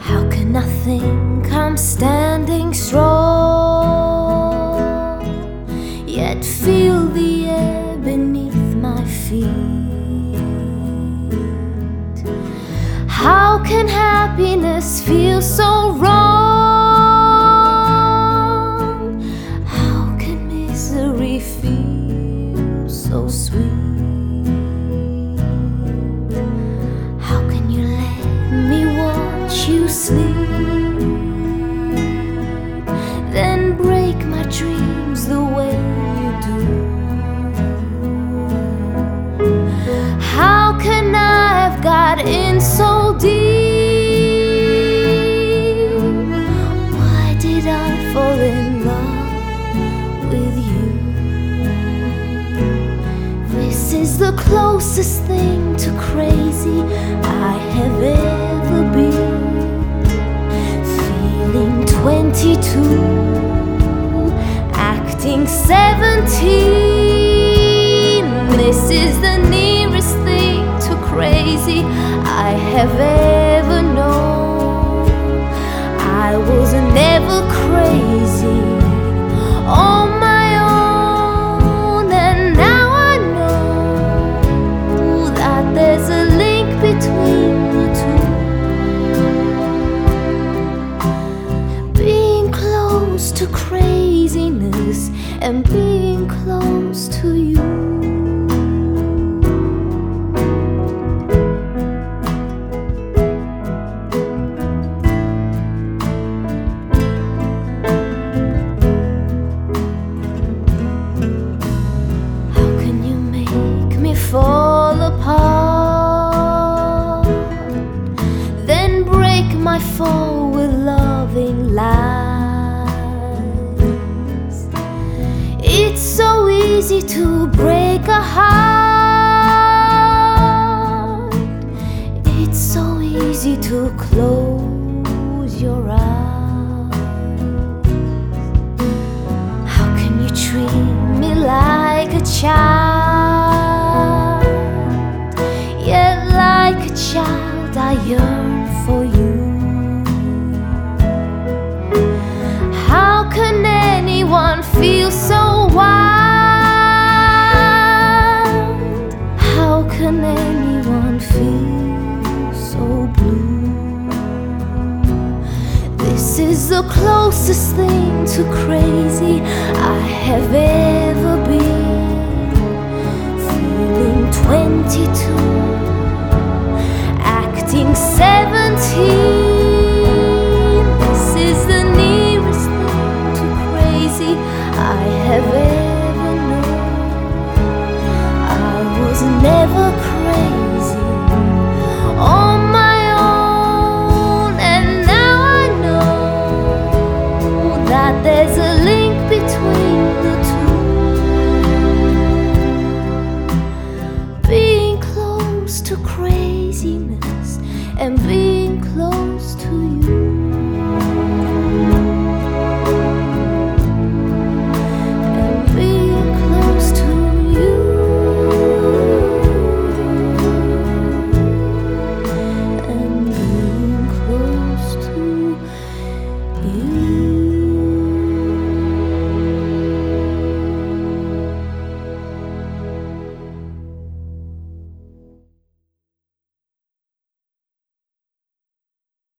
How can I think I'm standing strong, yet feel the air beneath my feet? How can happiness feel so wrong? How can misery feel so sweet? How can you let me watch you sleep, then break my dreams the way you do? How can I have got in so deep? Why did I fall in love with you? This is the closest thing to crazy I have ever been. Feeling 22, acting 17. This is the nearest thing to crazy I have ever known. I was never crazy on my own, and now I know that there's a link between the two. Being close to craziness and being close to you. Fall apart, then break my fall with loving lies. It's so easy to break a heart. It's so easy to close your eyes. How can you treat me like a child? Yet like a child I yearn for you. How can anyone feel so wild? How can anyone feel so blue? This is the closest thing to crazy I have ever been. Feeling 22, acting 7.